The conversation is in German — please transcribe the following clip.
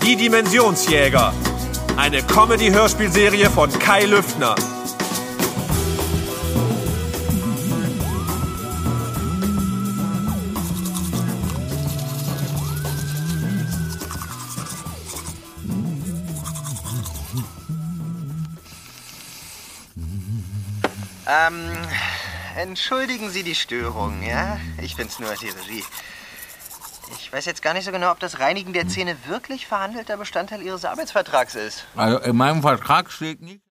Die Dimensionsjäger. Eine Comedy-Hörspielserie von Kai Lüftner. Entschuldigen Sie die Störung, ja? Ich bin's nur, die Regie. Ich weiß jetzt gar nicht so genau, ob das Reinigen der Zähne wirklich verhandelter Bestandteil Ihres Arbeitsvertrags ist. Also in meinem Vertrag steht nicht...